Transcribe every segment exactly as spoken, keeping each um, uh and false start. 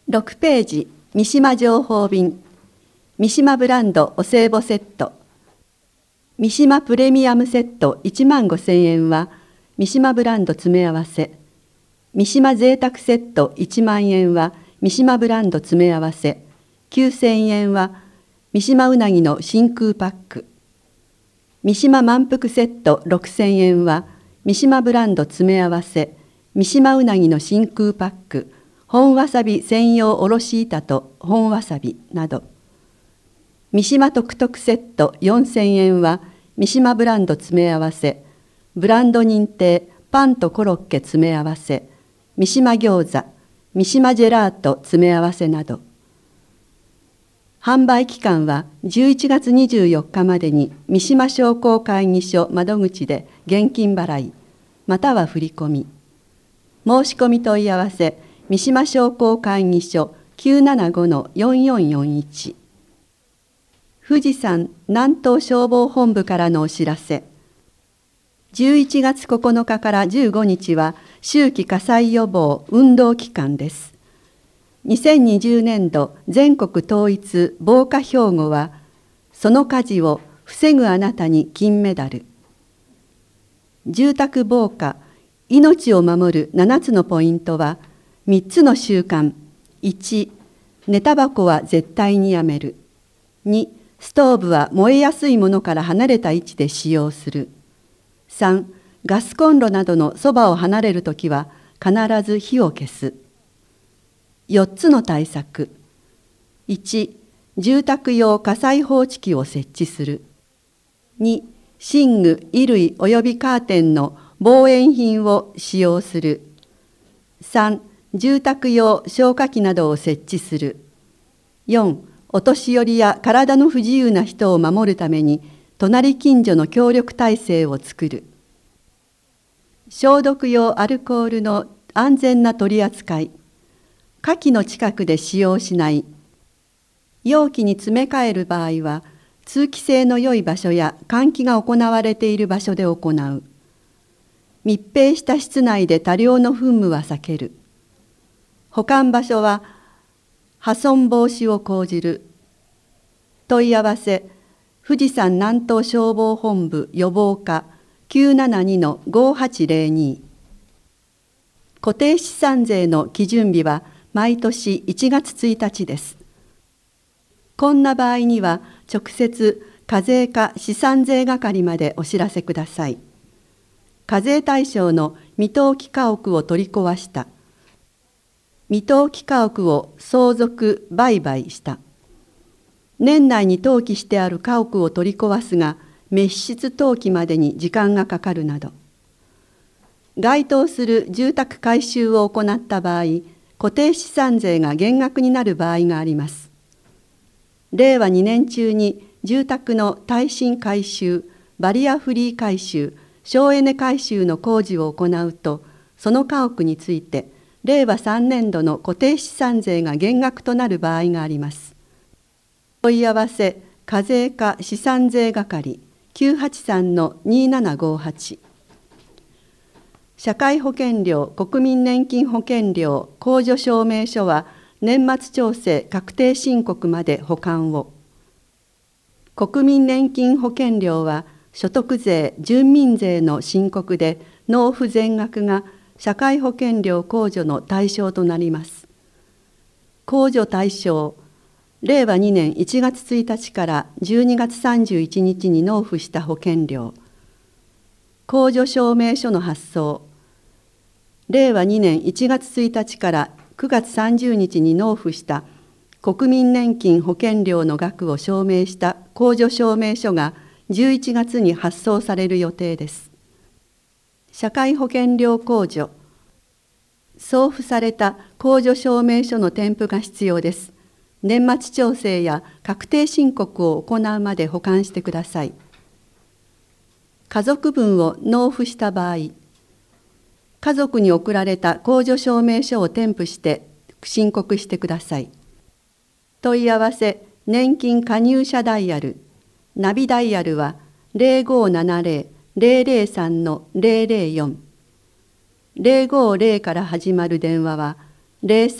ろくページ、三島情報便、三島ブランドお歳暮セット、三島プレミアムセットいちまんごせんえんは、三島ブランド詰め合わせ、三島贅沢セットいちまんえんは、三島ブランド詰め合わせ、きゅうせんえんは、三島うなぎの真空パック、三島満腹セットろくせんえんは、三島ブランド詰め合わせ、三島うなぎの真空パック、本わさび専用おろし板と本わさびなど。三島特特セットよんせんえんは、三島ブランド詰め合わせ、ブランド認定パンとコロッケ詰め合わせ、三島餃子、三島ジェラート詰め合わせなど。販売期間はじゅういちがつにじゅうよっかまでに三島商工会議所窓口で現金払い、または振り込み。申し込み問い合わせ、三島商工会議所 きゅうななごのよんよんよんいち。富士山南東消防本部からのお知らせ。じゅういちがつここのかからじゅうごにちは秋季火災予防運動期間です。にせんにじゅうねんど全国統一防火標語は、その火事を防ぐあなたに金メダル。住宅防火、命を守るななつのポイントは、みっつの習慣。いち、寝タバコは絶対にやめる。に、ストーブは燃えやすいものから離れた位置で使用する。さん、ガスコンロなどのそばを離れるときは必ず火を消す。よっつの対策。いち、住宅用火災報知器を設置する。に、寝具、衣類およびカーテンの防煙品を使用する。さん、住宅用消火器などを設置する。よん、お年寄りや体の不自由な人を守るために隣近所の協力体制を作る。消毒用アルコールの安全な取り扱い。火器の近くで使用しない。容器に詰め替える場合は、通気性の良い場所や換気が行われている場所で行う。密閉した室内で多量の噴霧は避ける。保管場所は破損防止を講じる。問い合わせ、富士山南東消防本部予防課 きゅうななにのごはちぜろに。固定資産税の基準日は毎年いちがつついたちです。こんな場合には直接課税課資産税係までお知らせください。課税対象の未登記家屋を取り壊した。未登記家屋を相続売買した。年内に登記してある家屋を取り壊すが滅失登記までに時間がかかるなど。該当する住宅改修を行った場合、固定資産税が減額になる場合があります。れいわにねん中に住宅の耐震改修、バリアフリー改修、省エネ改修の工事を行うと、その家屋について、れいわさんねんどの固定資産税が減額となる場合があります。問い合わせ、課税課資産税係 きゅうはちさんのにななごはち。社会保険料、国民年金保険料、控除証明書は年末調整確定申告まで保管を。国民年金保険料は所得税、住民税の申告で納付全額が社会保険料控除の対象となります。控除対象、れいわにねんいちがつついたちからじゅうにがつさんじゅういちにちに納付した保険料。控除証明書の発送、れいわにねんいちがつついたちからくがつさんじゅうにちに納付した国民年金保険料の額を証明した控除証明書がじゅういちがつに発送される予定です。社会保険料控除、送付された控除証明書の添付が必要です。年末調整や確定申告を行うまで保管してください。家族分を納付した場合、家族に送られた控除証明書を添付して申告してください。問い合わせ、年金加入者ダイヤル、ナビダイヤルは ぜろごーななぜろ ぜろぜろさんのぜろぜろよん。ぜろごーぜろから始まる電話は ゼロさん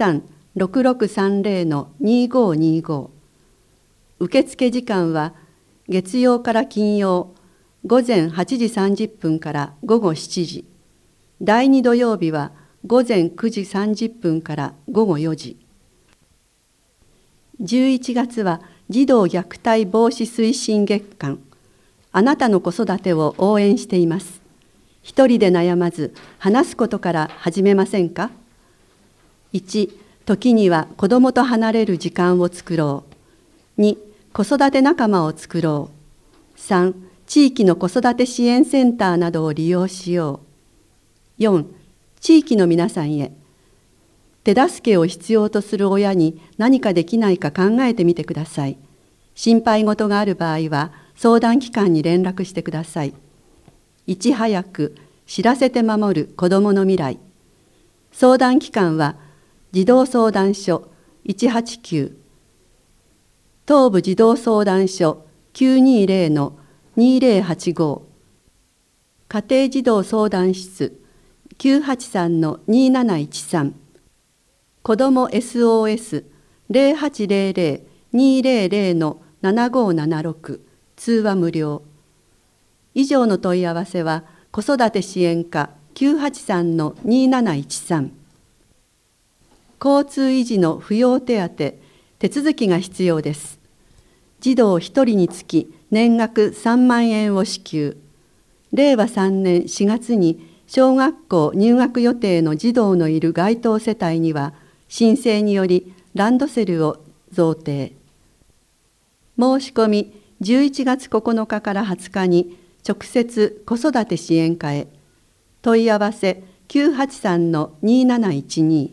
ろくろくさんゼロのにごにご。受付時間は月曜から金曜午前はちじさんじゅっぷんから午後しちじ。だいに土曜日は午前くじさんじゅっぷんから午後よじ。じゅういちがつは児童虐待防止推進月間。あなたの子育てを応援しています。一人で悩まず話すことから始めませんか？いち、時には子どもと離れる時間を作ろう。に、子育て仲間を作ろう。さん、地域の子育て支援センターなどを利用しよう。よん、地域の皆さんへ。手助けを必要とする親に何かできないか考えてみてください。心配事がある場合は相談機関に連絡してください。いち早く知らせて守る子どもの未来。相談機関は児童相談所いちはちきゅう、東部児童相談所 きゅうにゼロのにゼロはちご、家庭児童相談室 きゅうはちさんのになないちさん、子ども エスオーエス ゼロはちゼロゼロにゼロゼロのななごななろく、通話無料。以上の問い合わせは子育て支援課 きゅうはちさんのになないちさん。交通維持の扶養手当、手続きが必要です。児童ひとりにつき年額さんまんえんを支給。れいわさんねんしがつに小学校入学予定の児童のいる該当世帯には申請によりランドセルを贈呈。申し込みじゅういちがつここのかからはつかに直接子育て支援課へ。問い合わせきゅうはちさんのになないちに。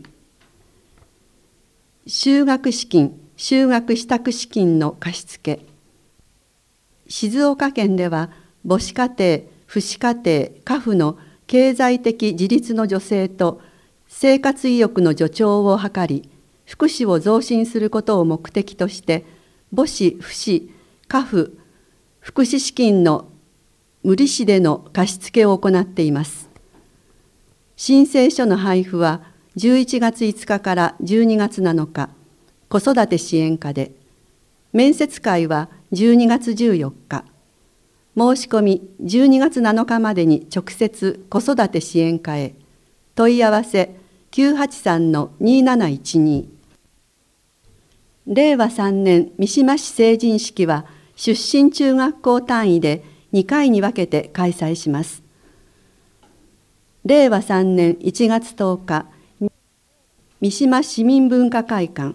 就学資金、就学支度資金の貸付。静岡県では母子家庭、父子家庭、家父の経済的自立の助成と生活意欲の助長を図り、福祉を増進することを目的として母子、父子、家父、福祉資金の無利子での貸付を行っています。申請書の配布はじゅういちがついつかからじゅうにがつなのか、子育て支援課で、面接会はじゅうにがつじゅうよっか、申し込みじゅうにがつなのかまでに直接子育て支援課へ。問い合わせきゅうはちさんのになないちに。れいわさんねん三島市成人式は出身中学校単位でにかいに分けて開催します。れいわさんねんいちがつとおか、三島市民文化会館。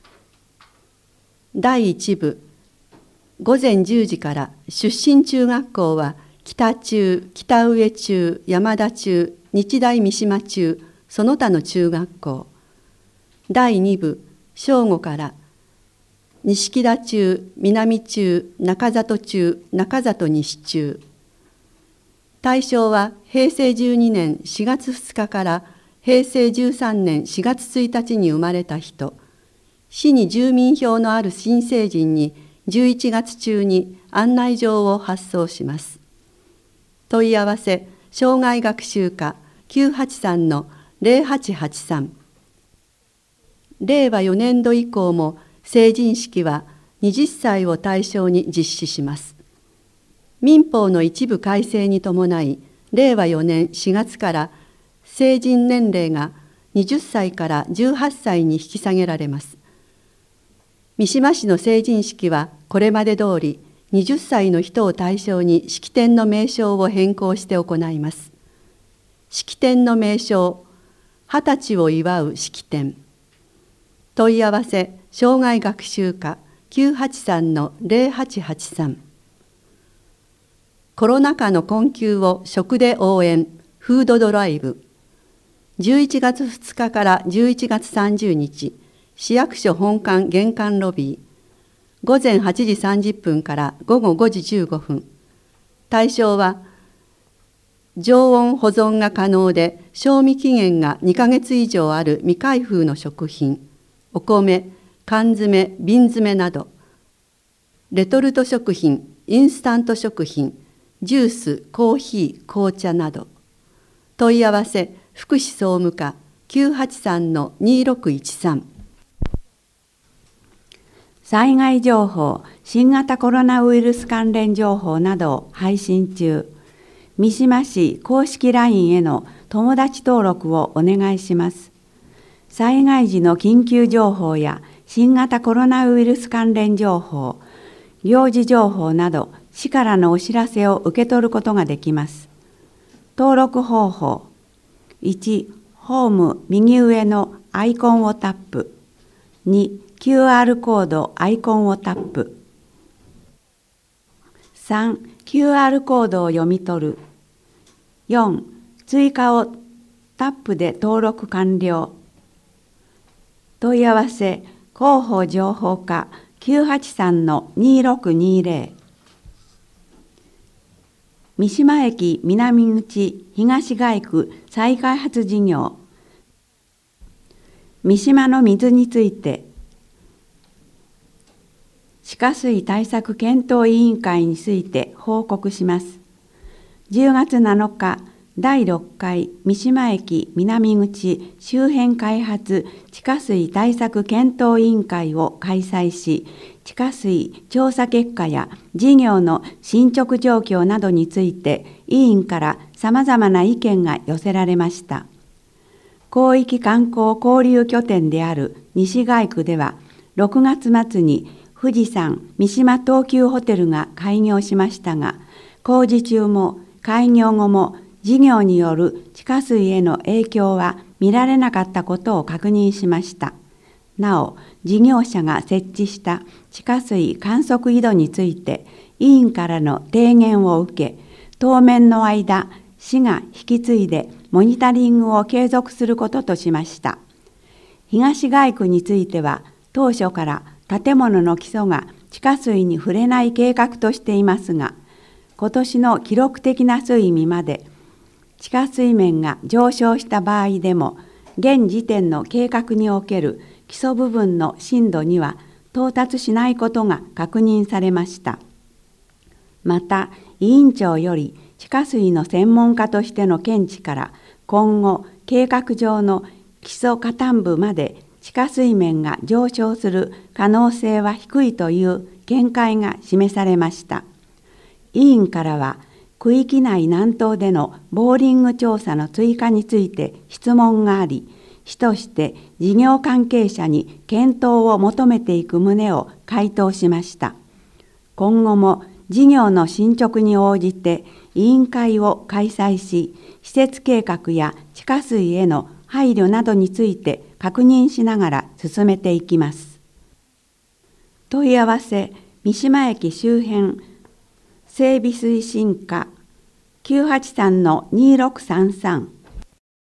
だいいち部、ごぜんじゅうじから出身中学校は北中、北上中、山田中、日大三島中、その他の中学校。だいに部、正午から錦田中、南中、中里中、中里西中。対象はへいせいじゅうにねんしがつふつかからへいせいじゅうさんねんしがつついたちに生まれた人、市に住民票のある新成人にじゅういちがつちゅうに案内状を発送します。問い合わせ、障害学習課きゅうはちさんのゼロはちはちさん。れいわよねんど以降も成人式ははたちを対象に実施します。民法の一部改正に伴い、れいわよねんしがつから成人年齢がはたちからじゅうはっさいに引き下げられます。三島市の成人式はこれまで通りはたちの人を対象に式典の名称を変更して行います。式典の名称、はたちを祝う式典。問い合わせ、障害学習課きゅうはちさんのゼロはちはちさん。コロナ禍の困窮を食で応援、フードドライブ。じゅういちがつふつかからじゅういちがつさんじゅうにち、市役所本館玄関ロビー。ごぜんはちじさんじゅっぷんからごごごじじゅうごふん。対象は、常温保存が可能で賞味期限がにかげつ以上ある未開封の食品、お米、缶詰、瓶詰など、レトルト食品、インスタント食品、ジュース、コーヒー、紅茶など。問い合わせ、福祉総務課きゅうはちさんのにろくいちさん。 災害情報、新型コロナウイルス関連情報などを配信中。三島市公式 ライン への友達登録をお願いします。災害時の緊急情報や新型コロナウイルス関連情報、行事情報など市からのお知らせを受け取ることができます。登録方法。いち、ホーム右上のアイコンをタップ。に、キューアール コードアイコンをタップ。さん、キューアール コードを読み取る。よん、追加をタップで登録完了。問い合わせ、広報情報課 きゅうはちさんのにろくにぜろ。三島駅南口東街区再開発事業。三島の水について、地下水対策検討委員会について報告します。じゅうがつなのか、だいろっかい三島駅南口周辺開発地下水対策検討委員会を開催し、地下水調査結果や事業の進捗状況などについて委員からさまざまな意見が寄せられました。広域観光交流拠点である西街区では、ろくがつ末に富士山三島東急ホテルが開業しましたが、工事中も開業後も事業による地下水への影響は見られなかったことを確認しました。なお、事業者が設置した地下水観測井戸について委員からの提言を受け、当面の間、市が引き継いでモニタリングを継続することとしました。東街区については、当初から建物の基礎が地下水に触れない計画としていますが、今年の記録的な水位まで地下水面が上昇した場合でも、現時点の計画における基礎部分の深度には到達しないことが確認されました。また、委員長より地下水の専門家としての見地から、今後計画上の基礎下端部まで地下水面が上昇する可能性は低いという見解が示されました。委員からは、区域内南東でのボーリング調査の追加について質問があり、市として事業関係者に検討を求めていく旨を回答しました。今後も事業の進捗に応じて委員会を開催し、施設計画や地下水への配慮などについて確認しながら進めていきます。問い合わせ、三島駅周辺整備推進課 きゅうはちさんのにろくさんさん。